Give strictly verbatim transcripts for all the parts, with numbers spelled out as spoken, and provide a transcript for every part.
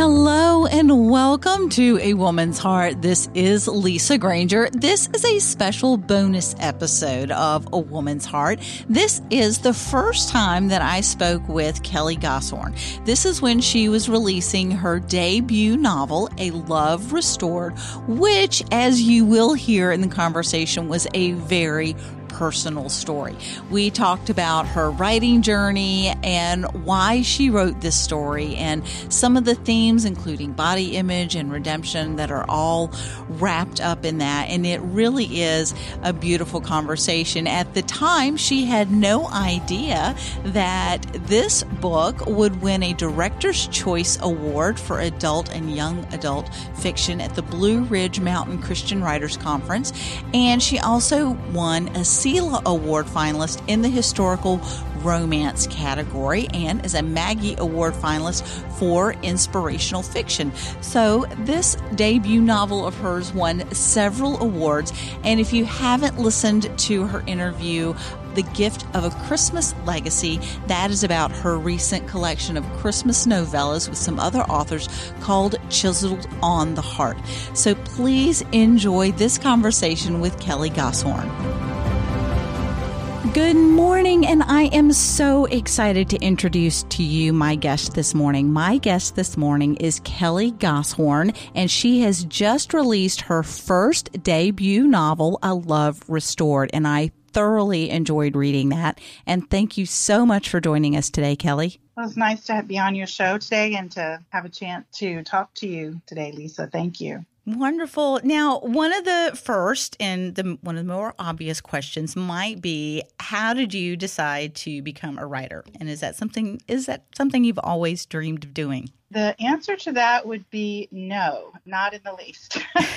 Hello and welcome to A Woman's Heart. This is Lisa Granger. This is a special bonus episode of A Woman's Heart. This is the first time that I spoke with Kelly Gosshorn. This is when she was releasing her debut novel, A Love Restored, which, as you will hear in the conversation, was a very personal story. We talked about her writing journey and why she wrote this story and some of the themes, including body image and redemption, that are all wrapped up in that. And it really is a beautiful conversation. At the time, she had no idea that this book would win a Director's Choice Award for adult and young adult fiction at the Blue Ridge Mountain Christian Writers Conference. And she also won a Sela Award finalist in the historical romance category and is a Maggie Award finalist for inspirational fiction. So this debut novel of hers won several awards. And if you haven't listened to her interview, The Gift of a Christmas Legacy, that is about her recent collection of Christmas novellas with some other authors called Chiseled on the Heart. So please enjoy this conversation with Kelly Gosshorn. Good morning, and I am so excited to introduce to you my guest this morning. My guest this morning is Kelly Gosshorn, and she has just released her first debut novel, A Love Restored, and I thoroughly enjoyed reading that. And thank you so much for joining us today, Kelly. Well, it's nice to be on your show today and to have a chance to talk to you today, Lisa. Thank you. Wonderful. Now, one of the first and the one of the more obvious questions might be, how did you decide to become a writer? And is that something is that something you've always dreamed of doing? The answer to that would be no, not in the least.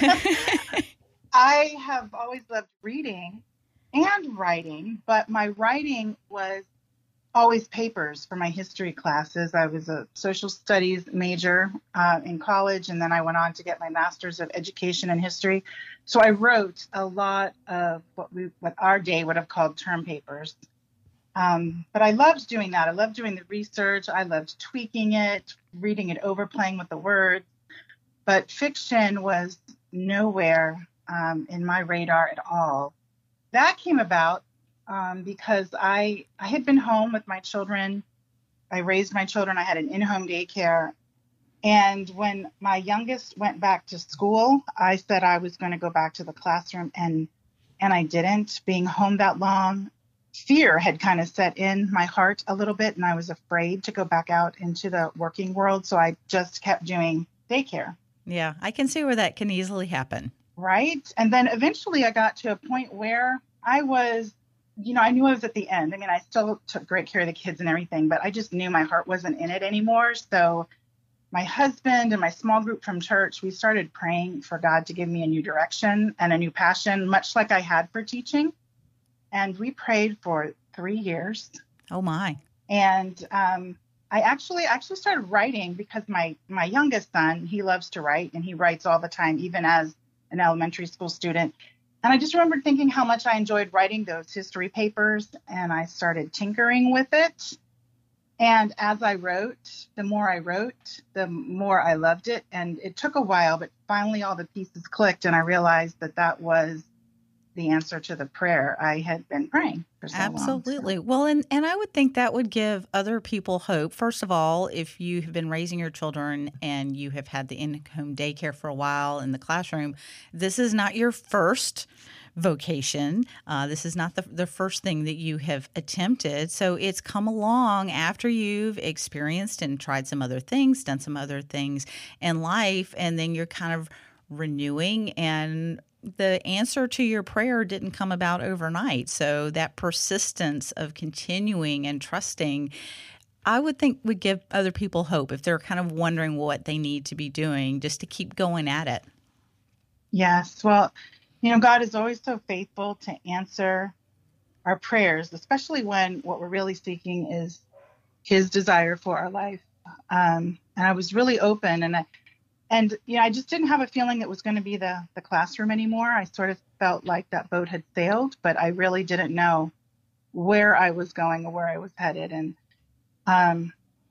I have always loved reading and writing, but my writing was always papers for my history classes. I was a social studies major uh, in college, and then I went on to get my master's of education in history. So I wrote a lot of what we, what our day would have called term papers. Um, but I loved doing that. I loved doing the research. I loved tweaking it, reading it over, playing with the words. But fiction was nowhere um, in my radar at all. That came about Um, because I I had been home with my children. I raised my children. I had an in-home daycare. And when my youngest went back to school, I said I was going to go back to the classroom, and and I didn't. Being home that long, fear had kind of set in my heart a little bit, and I was afraid to go back out into the working world. So I just kept doing daycare. Yeah, I can see where that can easily happen. Right. And then eventually I got to a point where I was you know, I knew I was at the end. I mean, I still took great care of the kids and everything, but I just knew my heart wasn't in it anymore. So my husband and my small group from church, we started praying for God to give me a new direction and a new passion, much like I had for teaching. And we prayed for three years. Oh, my. And um, I actually actually started writing because my, my youngest son, he loves to write, and he writes all the time, even as an elementary school student. And I just remember thinking how much I enjoyed writing those history papers, and I started tinkering with it. And as I wrote, the more I wrote, the more I loved it. And it took a while, but finally all the pieces clicked, and I realized that that was the answer to the prayer I had been praying for so Absolutely. long. Absolutely. Well, and, and I would think that would give other people hope. First of all, if you have been raising your children and you have had the in-home daycare for a while in the classroom, this is not your first vocation. Uh, this is not the, the first thing that you have attempted. So it's come along after you've experienced and tried some other things, done some other things in life, and then you're kind of renewing, and the answer to your prayer didn't come about overnight. So that persistence of continuing and trusting, I would think would give other people hope if they're kind of wondering what they need to be doing just to keep going at it. Yes. Well, you know, God is always so faithful to answer our prayers, especially when what we're really seeking is his desire for our life. Um, and I was really open, and I, And, you know, I just didn't have a feeling it was going to be the, the classroom anymore. I sort of felt like that boat had sailed, but I really didn't know where I was going or where I was headed. And, um,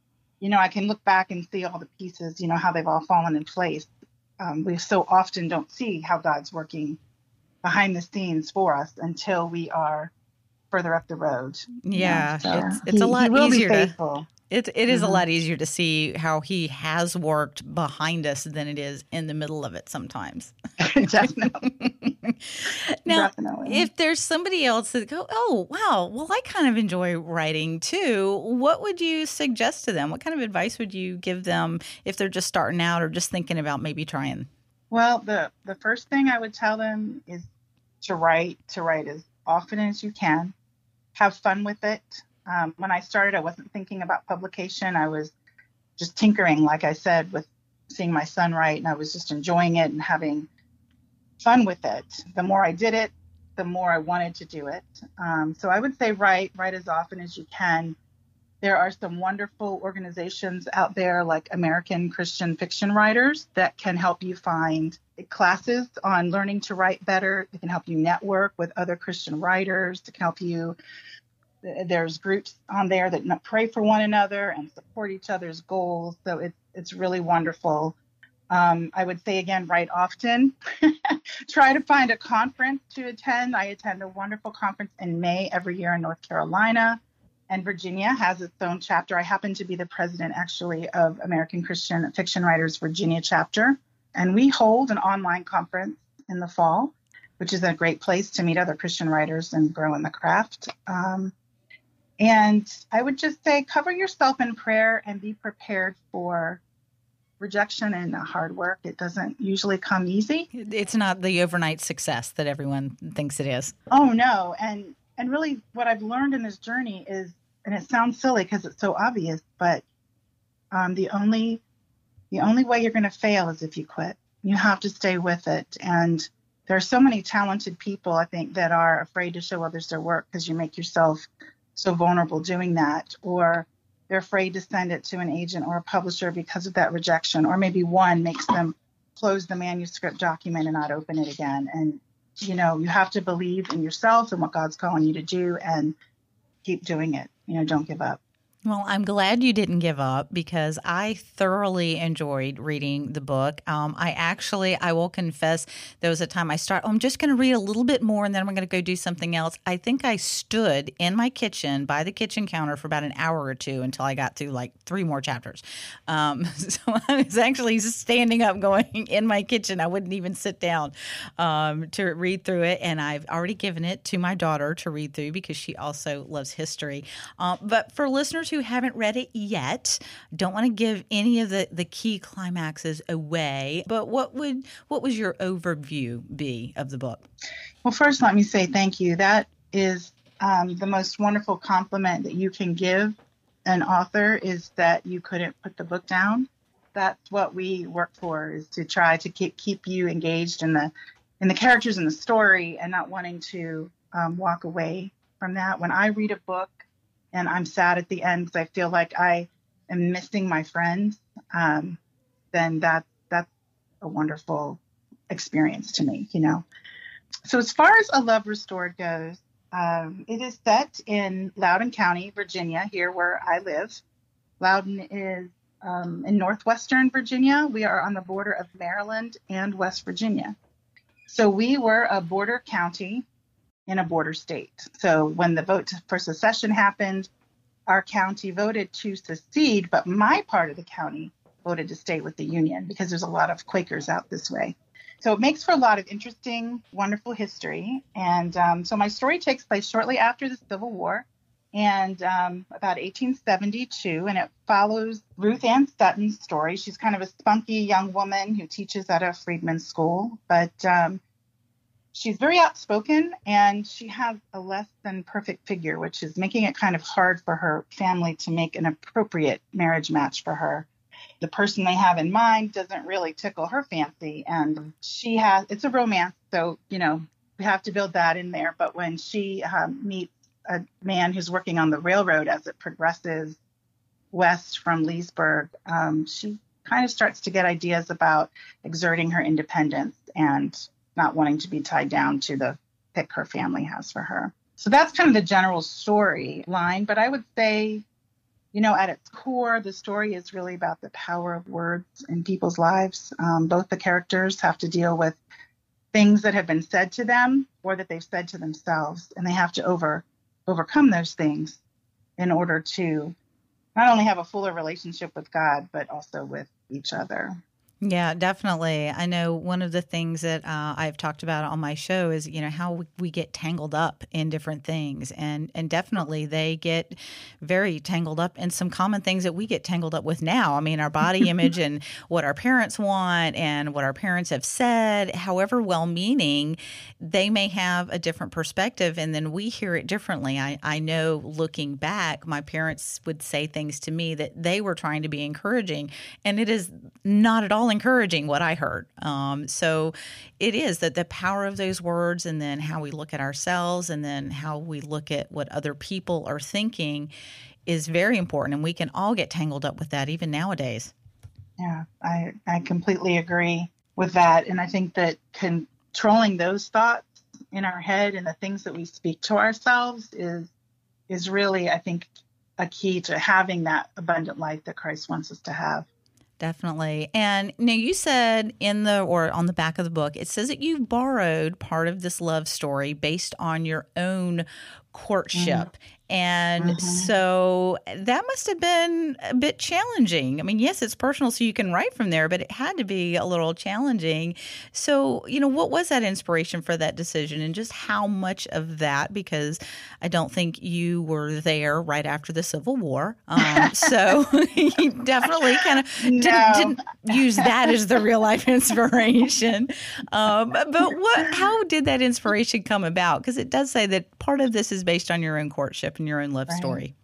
you know, I can look back and see all the pieces, you know, how they've all fallen in place. Um, we so often don't see how God's working behind the scenes for us until we are further up the road. You know, Yeah, so it's it's a he, he lot will be easier to faithful. it it is a hmm lot easier to see how he has worked behind us than it is in the middle of it sometimes. Definitely. Now, Definitely. if there's somebody else that go, oh wow, well I kind of enjoy writing too, what would you suggest to them? What kind of advice would you give them if they're just starting out or just thinking about maybe trying? Well, the, the first thing I would tell them is to write, to write as often as you can. Have fun with it. Um, when I started, I wasn't thinking about publication. I was just tinkering, like I said, with seeing my son write, and I was just enjoying it and having fun with it. The more I did it, the more I wanted to do it. Um, so I would say write, write as often as you can. There are some wonderful organizations out there like American Christian Fiction Writers that can help you find classes on learning to write better. It can help you network with other Christian writers. It can help you. There's groups on there that pray for one another and support each other's goals. So it's it's really wonderful. Um, I would say again, write often. Try to find a conference to attend. I attend a wonderful conference in May every year in North Carolina. And Virginia has its own chapter. I happen to be the president, actually, of American Christian Fiction Writers Virginia chapter. And we hold an online conference in the fall, which is a great place to meet other Christian writers and grow in the craft. Um, and I would just say cover yourself in prayer and be prepared for rejection and hard work. It doesn't usually come easy. It's not the overnight success that everyone thinks it is. Oh, no. And and really what I've learned in this journey is, and it sounds silly because it's so obvious, but um, the only the only way you're going to fail is if you quit. You have to stay with it. And there are so many talented people, I think, that are afraid to show others their work because you make yourself so vulnerable doing that, or they're afraid to send it to an agent or a publisher because of that rejection, or maybe one makes them close the manuscript document and not open it again. And, you know, you have to believe in yourself and what God's calling you to do and keep doing it. You know, don't give up. Well, I'm glad you didn't give up because I thoroughly enjoyed reading the book. Um, I actually, I will confess, there was a time I started, oh, I'm just going to read a little bit more and then I'm going to go do something else. I think I stood in my kitchen by the kitchen counter for about an hour or two until I got through like three more chapters. Um, so I was actually standing up going in my kitchen. I wouldn't even sit down um, to read through it. And I've already given it to my daughter to read through because she also loves history. Um, but for listeners who haven't read it yet, don't want to give any of the, the key climaxes away, but what would what was your overview be of the book? Well, first, let me say thank you. That is um, the most wonderful compliment that you can give an author, is that you couldn't put the book down. That's what we work for, is to try to keep keep you engaged in the in the characters and the story and not wanting to um, walk away from that. When I read a book, and I'm sad at the end because I feel like I am missing my friends, um, then that, that's a wonderful experience to me, you know. So as far as A Love Restored goes, um, it is set in Loudoun County, Virginia, here where I live. Loudoun is um, in northwestern Virginia. We are on the border of Maryland and West Virginia. So we were a border county in a border state. So when the vote for secession happened, our county voted to secede, but my part of the county voted to stay with the Union because there's a lot of Quakers out this way. So it makes for a lot of interesting, wonderful history. And um, so my story takes place shortly after the Civil War and um, about eighteen seventy-two, and it follows Ruth Ann Sutton's story. She's kind of a spunky young woman who teaches at a freedmen's school, but um, she's very outspoken, and she has a less than perfect figure, which is making it kind of hard for her family to make an appropriate marriage match for her. The person they have in mind doesn't really tickle her fancy, and she has, it's a romance, so, you know, we have to build that in there. But when she um, meets a man who's working on the railroad as it progresses west from Leesburg, um, she kind of starts to get ideas about exerting her independence and not wanting to be tied down to the pick her family has for her. So that's kind of the general storyline. But I would say you know, at its core, the story is really about the power of words in people's lives. Um, both the characters have to deal with things that have been said to them or that they've said to themselves, and they have to over overcome those things in order to not only have a fuller relationship with God, but also with each other. Yeah, definitely. I know one of the things that uh, I've talked about on my show is, you know, how we, we get tangled up in different things. And, and definitely they get very tangled up in some common things that we get tangled up with now. I mean, our body image and what our parents want and what our parents have said, however well-meaning, they may have a different perspective and then we hear it differently. I, I know looking back, my parents would say things to me that they were trying to be encouraging, and it is not at all encouraging what I heard. Um, so it is that the power of those words and then how we look at ourselves and then how we look at what other people are thinking is very important. And we can all get tangled up with that even nowadays. Yeah, I, I completely agree with that. And I think that controlling those thoughts in our head and the things that we speak to ourselves is is really, I think, a key to having that abundant life that Christ wants us to have. Definitely. And now you said in the, or on the back of the book, it says that you borrowed part of this love story based on your own courtship. Mm-hmm. And mm-hmm. so that must have been a bit challenging. I mean, yes, it's personal, so you can write from there, but it had to be a little challenging. So, you know, what was that inspiration for that decision and just how much of that? Because I don't think you were there right after the Civil War. Um, so you definitely kind of no. didn't, didn't use that as the real life inspiration. Um, but what? How did that inspiration come about? Because it does say that part of this is based on your own courtship and your own love right. story.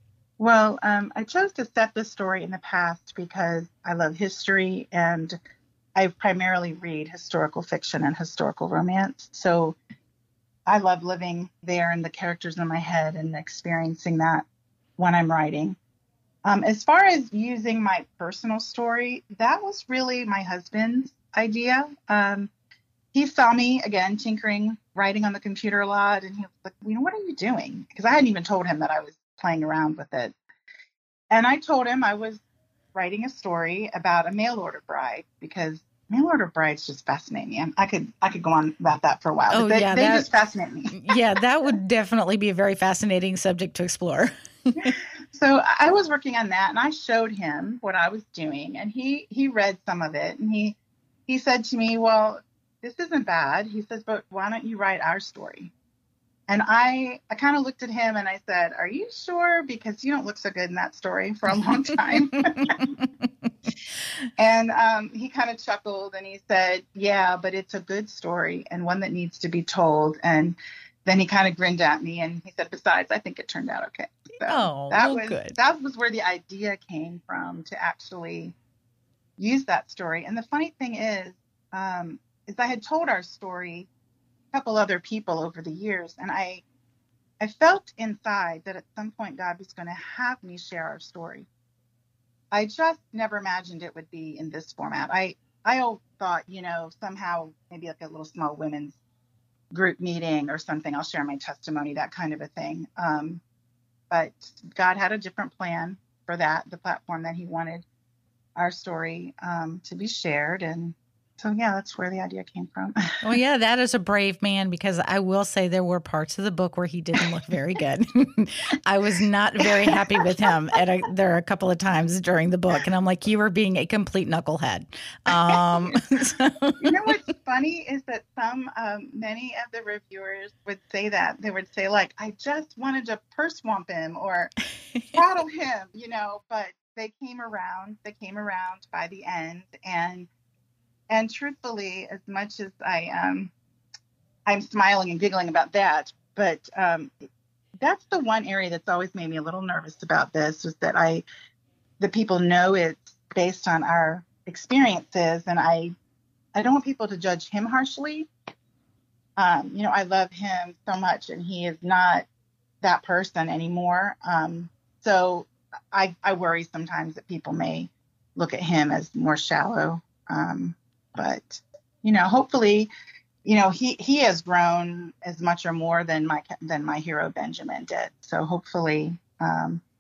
Well, um, I chose to set this story in the past because I love history and I primarily read historical fiction and historical romance. So I love living there and the characters in my head and experiencing that when I'm writing. Um, as far as using my personal story, that was really my husband's idea. Um, he saw me, again, tinkering, writing on the computer a lot, and he was like, you know, what are you doing? Because I hadn't even told him that I was playing around with it. And I told him I was writing a story about a mail order bride, because mail order brides just fascinate me. I could I could go on about that for a while. Oh, but they, yeah, they that, just fascinate me. Yeah, that would definitely be a very fascinating subject to explore. So I was working on that, and I showed him what I was doing, and he he read some of it, and he he said to me, well, this isn't bad. He says, but why don't you write our story? And I, I kind of looked at him and I said, are you sure? Because you don't look so good in that story for a long time. And um, he kind of chuckled and he said, yeah, but it's a good story and one that needs to be told. And then he kind of grinned at me and he said, besides, I think it turned out okay. So oh, that well, was good. That was where the idea came from, to actually use that story. And the funny thing is, um, is I had told our story a couple other people over the years, and I I felt inside that at some point God was going to have me share our story. I just never imagined it would be in this format. I I all thought, you know, somehow maybe like a little small women's group meeting or something. I'll share my testimony, that kind of a thing. Um, but God had a different plan for that, the platform that he wanted our story um, to be shared. And so, yeah, that's where the idea came from. Well, yeah, that is a brave man, because I will say there were parts of the book where he didn't look very good. I was not very happy with him. At a, there are a couple of times during the book, and I'm like, you were being a complete knucklehead. Um, so. You know what's funny is that some, um, many of the reviewers would say that. They would say, like, I just wanted to purse swamp him or throttle him, you know, but they came around. They came around by the end, and And truthfully, as much as I um, I'm smiling and giggling about that, but um, that's the one area that's always made me a little nervous about this, was that I, the people know it's based on our experiences, and I, I don't want people to judge him harshly. Um, you know, I love him so much, and he is not that person anymore. Um, so I, I worry sometimes that people may look at him as more shallow. Um, But, you know, hopefully, you know, he, he has grown as much or more than my than my hero Benjamin did. So hopefully um,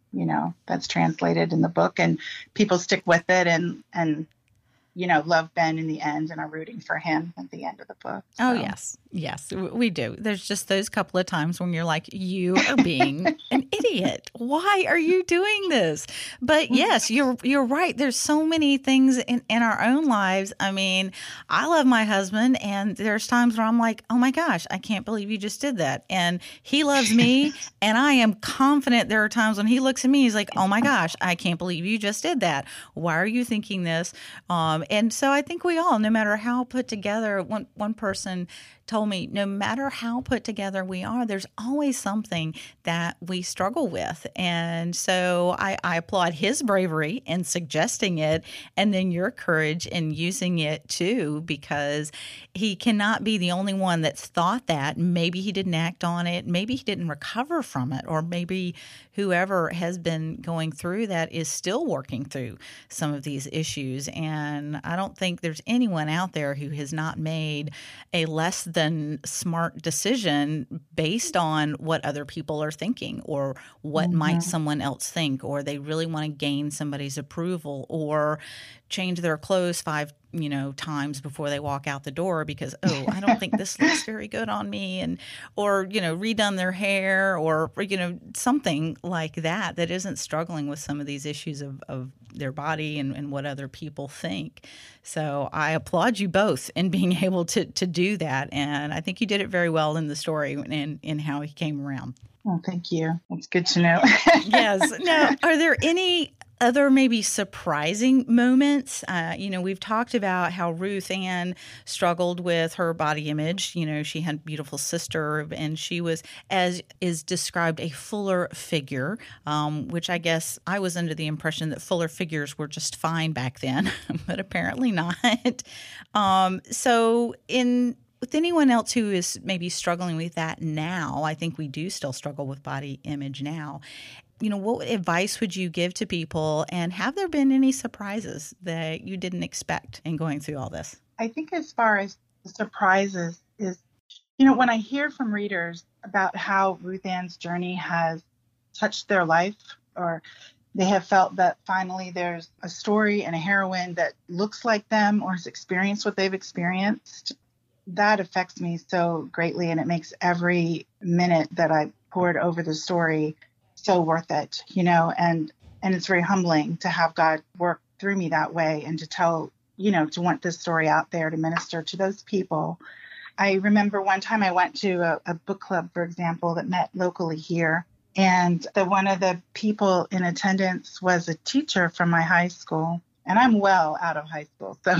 you know, that's translated in the book, and people stick with it and, and, you know, love Ben in the end and are rooting for him at the end of the book. So. Oh, yes. Yes, we do. There's just those couple of times when you're like, you are being an idiot. Why are you doing this? But yes, you're you're right. There's so many things in, in our own lives. I mean, I love my husband, and there's times where I'm like, oh my gosh, I can't believe you just did that. And he loves me, and I am confident there are times when he looks at me, he's like, oh my gosh, I can't believe you just did that. Why are you thinking this? Um, and so I think we all, no matter how put together, one one person told me, no matter how put together we are, there's always something that we struggle with. And so I, I applaud his bravery in suggesting it, and then your courage in using it too, because he cannot be the only one that's thought that. Maybe he didn't act on it. Maybe he didn't recover from it, or maybe whoever has been going through that is still working through some of these issues. And I don't think there's anyone out there who has not made a less than smart decision based on what other people are thinking, or what mm-hmm. might someone else think, or they really want to gain somebody's approval, or change their clothes five you know times before they walk out the door because, oh, I don't think this looks very good on me, and or you know redone their hair, or you know something like that that isn't struggling with some of these issues of, of their body and, and what other people think. So I applaud you both in being able to to do that, and I think you did it very well in the story and in how he came around. Oh, thank you. That's good to know. Yes. Now, are there any other maybe surprising moments? Uh, you know, we've talked about how Ruth Ann struggled with her body image. You know, she had a beautiful sister, and she was, as is described, a fuller figure, um, which I guess I was under the impression that fuller figures were just fine back then, but apparently not. Um, so in with anyone else who is maybe struggling with that now, I think we do still struggle with body image now. You know, what advice would you give to people, and have there been any surprises that you didn't expect in going through all this? I think as far as the surprises is, you know, when I hear from readers about how Ruth Ann's journey has touched their life, or they have felt that finally there's a story and a heroine that looks like them or has experienced what they've experienced, that affects me so greatly, and it makes every minute that I poured over the story so worth it, you know, and and it's very humbling to have God work through me that way, and to tell, you know, to want this story out there to minister to those people. I remember one time I went to a, a book club, for example, that met locally here, and the one of the people in attendance was a teacher from my high school, and I'm well out of high school, so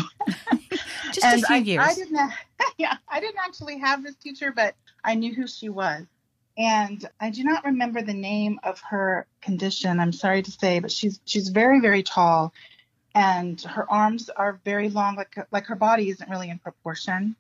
just a few I, years. I didn't, yeah, I didn't actually have this teacher, but I knew who she was. And I do not remember the name of her condition, I'm sorry to say, but she's she's very, very tall, and her arms are very long, like like her body isn't really in proportion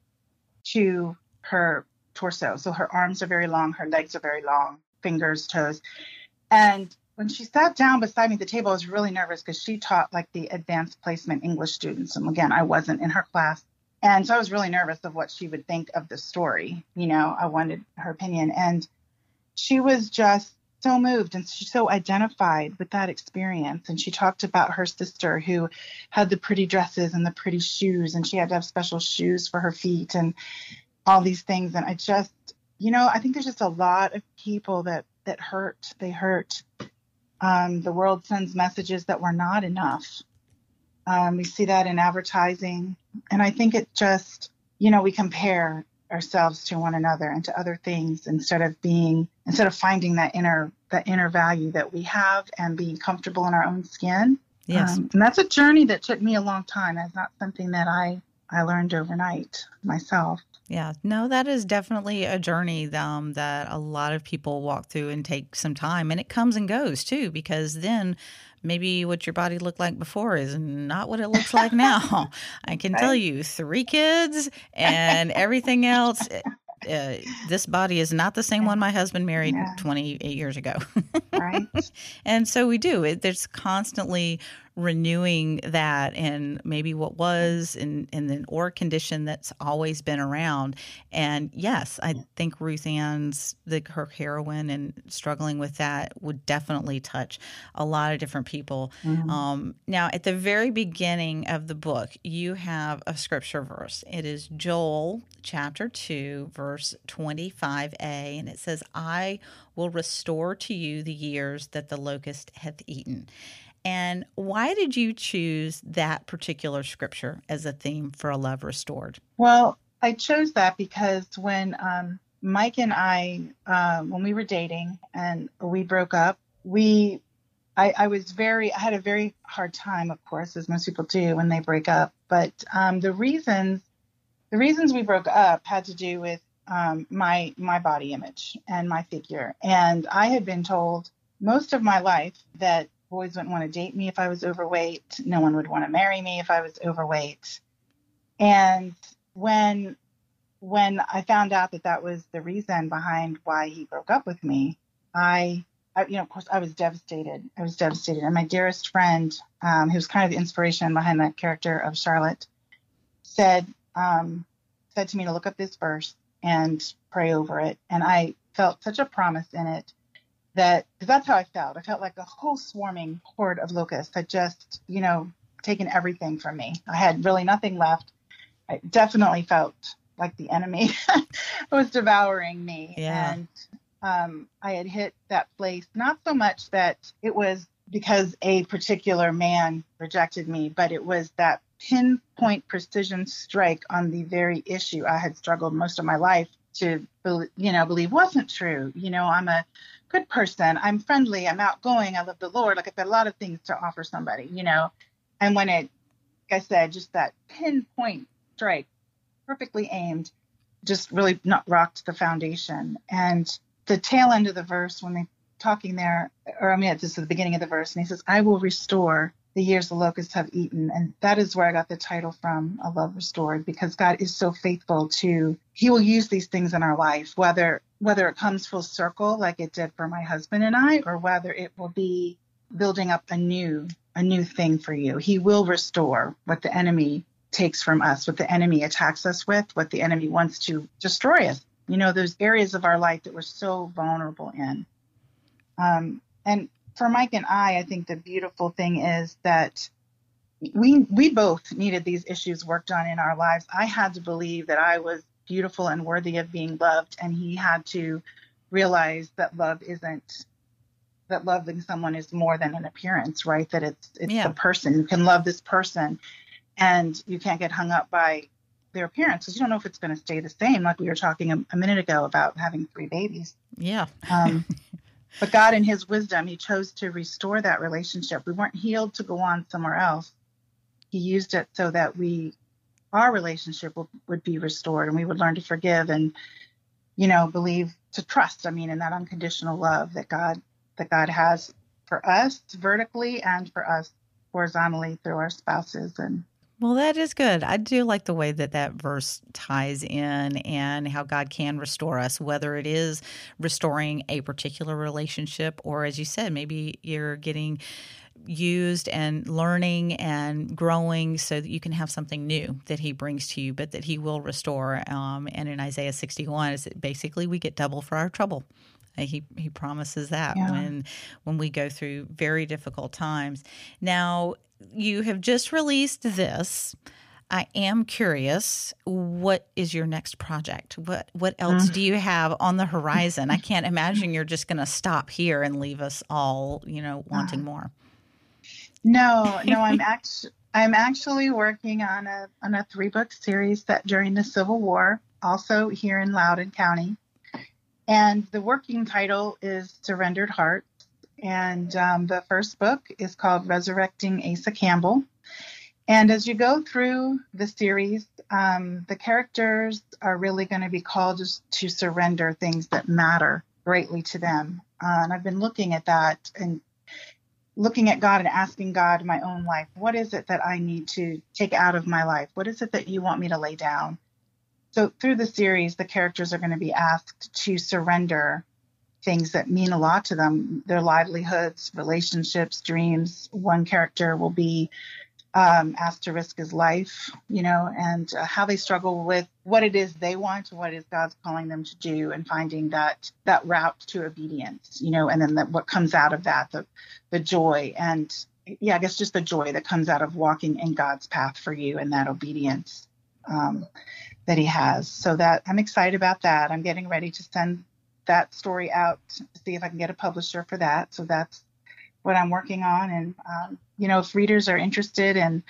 to her torso. So her arms are very long, her legs are very long, fingers, toes. And when she sat down beside me at the table, I was really nervous because she taught like the advanced placement English students. And again, I wasn't in her class. And so I was really nervous of what she would think of the story. You know, I wanted her opinion. And she was just so moved, and she's so identified with that experience. And she talked about her sister who had the pretty dresses and the pretty shoes, and she had to have special shoes for her feet and all these things. And I just, you know, I think there's just a lot of people that, that hurt. They hurt. Um, the world sends messages that we're not enough. Um, we see that in advertising. And I think it just, you know, we compare ourselves to one another and to other things instead of being, instead of finding that inner, that inner value that we have and being comfortable in our own skin. Yes. Um, and that's a journey that took me a long time. That's not something that I, I learned overnight myself. Yeah, no, that is definitely a journey um, that a lot of people walk through and take some time. And it comes and goes, too, because then maybe what your body looked like before is not what it looks like now. I can Right. tell you, three kids and everything else. Uh, this body is not the same one my husband married Yeah. twenty-eight years ago. Right. And so we do. It, there's constantly renewing that and maybe what was and, and then or condition that's always been around. And yes, I think Ruth Ann's, the, her heroine and struggling with that would definitely touch a lot of different people. Mm-hmm. Um, now, at the very beginning of the book, you have a scripture verse. It is Joel chapter two, verse twenty-five a, and it says, I will restore to you the years that the locust hath eaten. And why did you choose that particular scripture as a theme for A Love Restored? Well, I chose that because when um, Mike and I, uh, when we were dating and we broke up, we, I, I was very, I had a very hard time, of course, as most people do when they break up. But um, the reasons, the reasons we broke up had to do with um, my my body image and my figure. And I had been told most of my life that boys wouldn't want to date me if I was overweight. No one would want to marry me if I was overweight. And when when I found out that that was the reason behind why he broke up with me, I, I you know, of course, I was devastated. I was devastated. And my dearest friend, um, who was kind of the inspiration behind that character of Charlotte, said um, said to me to look up this verse and pray over it. And I felt such a promise in it. That, because that's how I felt. I felt like a whole swarming horde of locusts had just, you know, taken everything from me. I had really nothing left. I definitely felt like the enemy was devouring me. Yeah. And um, I had hit that place, not so much that it was because a particular man rejected me, but it was that pinpoint precision strike on the very issue I had struggled most of my life to, you know, believe wasn't true. You know, I'm a good person. I'm friendly. I'm outgoing. I love the Lord. Like I've got a lot of things to offer somebody, you know. And when it, like I said, just that pinpoint strike, perfectly aimed, just really not rocked the foundation. And the tail end of the verse, when they're talking there, or I mean, this is the beginning of the verse, and he says, I will restore the years the locusts have eaten. And that is where I got the title from, A Love Restored, because God is so faithful to, he will use these things in our life, whether whether it comes full circle like it did for my husband and I, or whether it will be building up a new, a new thing for you. He will restore what the enemy takes from us, what the enemy attacks us with, what the enemy wants to destroy us. You know, those areas of our life that we're so vulnerable in. Um, and for Mike and I, I think the beautiful thing is that we we both needed these issues worked on in our lives. I had to believe that I was beautiful and worthy of being loved, and he had to realize that love isn't, that loving someone is more than an appearance, right? That it's it's yeah. the person. You can love this person, and you can't get hung up by their appearance because you don't know if it's going to stay the same. Like we were talking a, a minute ago about having three babies. Yeah. um, but God, in His wisdom, He chose to restore that relationship. We weren't healed to go on somewhere else. He used it so that we, our relationship would, would be restored, and we would learn to forgive and, you know, believe, to trust. I mean, in that unconditional love that God that God has for us vertically and for us horizontally through our spouses. And well, that is good. I do like the way that that verse ties in and how God can restore us, whether it is restoring a particular relationship or, as you said, maybe you're getting used and learning and growing so that you can have something new that He brings to you, but that He will restore. Um, and in Isaiah sixty-one, is that basically we get double for our trouble. He he promises that yeah. when when we go through very difficult times. Now, you have just released this. I am curious, what is your next project? What what else mm. do you have on the horizon? I can't imagine you're just going to stop here and leave us all, you know, wanting uh, more. No, no, I'm actually I'm actually working on a on a three book series set during the Civil War, also here in Loudoun County. And the working title is Surrendered Hearts. And um, the first book is called Resurrecting Asa Campbell. And as you go through the series, um, the characters are really going to be called to surrender things that matter greatly to them. Uh, and I've been looking at that and looking at God and asking God in my own life, what is it that I need to take out of my life? What is it that you want me to lay down? So through the series, the characters are going to be asked to surrender things that mean a lot to them, their livelihoods, relationships, dreams. One character will be um, asked to risk his life, you know, and uh, how they struggle with what it is they want, what is God's calling them to do, and finding that that route to obedience, you know, and then that what comes out of that, the the joy and yeah, I guess just the joy that comes out of walking in God's path for you and that obedience um, that he has. So that I'm excited about that. I'm getting ready to send that story out to see if I can get a publisher for that. So that's what I'm working on. And, um, you know, if readers are interested in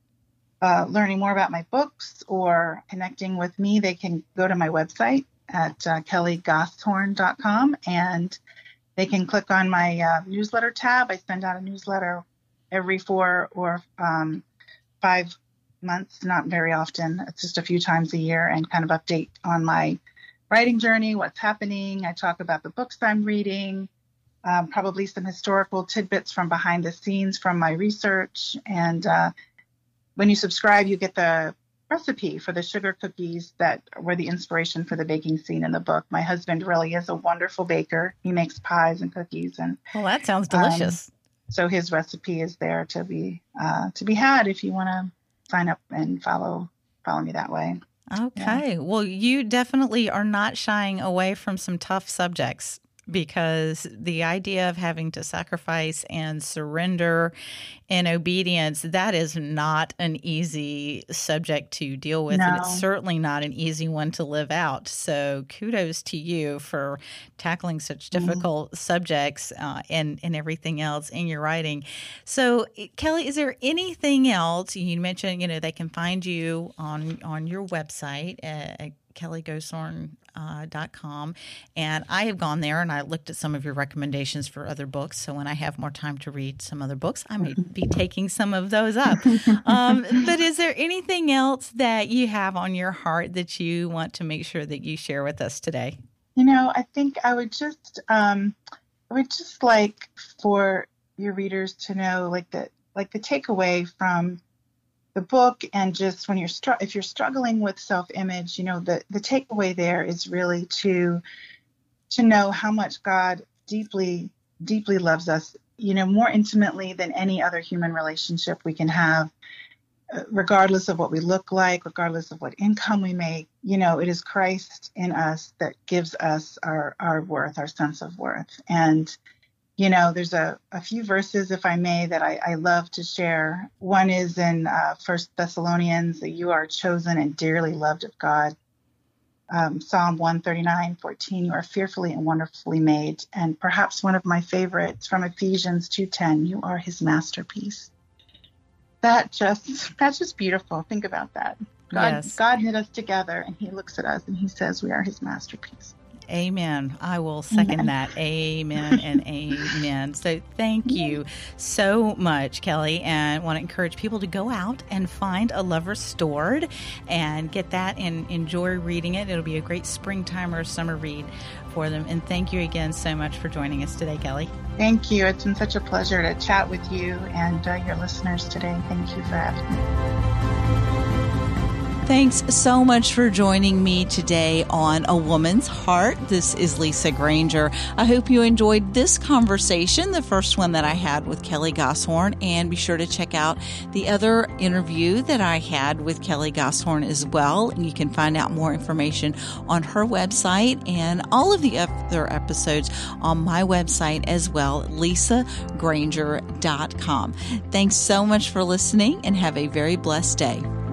uh, learning more about my books or connecting with me, they can go to my website at uh, kelly goshorn dot com, and they can click on my uh, newsletter tab. I send out a newsletter every four or um, five months, not very often. It's just a few times a year, and kind of update on my writing journey, what's happening. I talk about the books I'm reading, um, probably some historical tidbits from behind the scenes from my research. And uh, when you subscribe, you get the recipe for the sugar cookies that were the inspiration for the baking scene in the book. My husband really is a wonderful baker. He makes pies and cookies. And well, that sounds delicious. Um, so his recipe is there to be uh, to be had if you want to sign up and follow follow me that way. Okay. Yeah. Well, you definitely are not shying away from some tough subjects, because the idea of having to sacrifice and surrender and obedience, that is not an easy subject to deal with. No. And it's certainly not an easy one to live out. So kudos to you for tackling such difficult mm-hmm. subjects uh, and, and everything else in your writing. So, Kelly, is there anything else? You mentioned, you know, they can find you on, on your website at kelly goshorn dot com. And I have gone there and I looked at some of your recommendations for other books. So when I have more time to read some other books, I may be taking some of those up. Um, but is there anything else that you have on your heart that you want to make sure that you share with us today? You know, I think I would just, um, I would just like for your readers to know, like the, like the takeaway from the book, and just when you're str- if you're struggling with self-image, you know, the, the takeaway there is really to to know how much God deeply, deeply loves us, you know, more intimately than any other human relationship we can have, uh, regardless of what we look like, regardless of what income we make. You know, it is Christ in us that gives us our, our worth, our sense of worth. And you know, there's a, a few verses, if I may, that I, I love to share. One is in uh, First Thessalonians, that you are chosen and dearly loved of God. Um, Psalm one thirty-nine, fourteen, you are fearfully and wonderfully made. And perhaps one of my favorites from Ephesians two ten, you are his masterpiece. That just, that's just beautiful. Think about that. God, yes. God knit us together, and he looks at us and he says we are his masterpiece. Amen. I will second amen. that. Amen and amen. So thank you so much, Kelly, and want to encourage people to go out and find A Lover Stored and get that and enjoy reading it. It'll be a great springtime or summer read for them. And thank you again so much for joining us today, Kelly. Thank you. It's been such a pleasure to chat with you and uh, your listeners today. Thank you for having me. Thanks so much for joining me today on A Woman's Heart. This is Lisa Granger. I hope you enjoyed this conversation, the first one that I had with Kelly Goshorn, and be sure to check out the other interview that I had with Kelly Goshorn as well. And you can find out more information on her website and all of the other episodes on my website as well, lisa granger dot com. Thanks so much for listening, and have a very blessed day.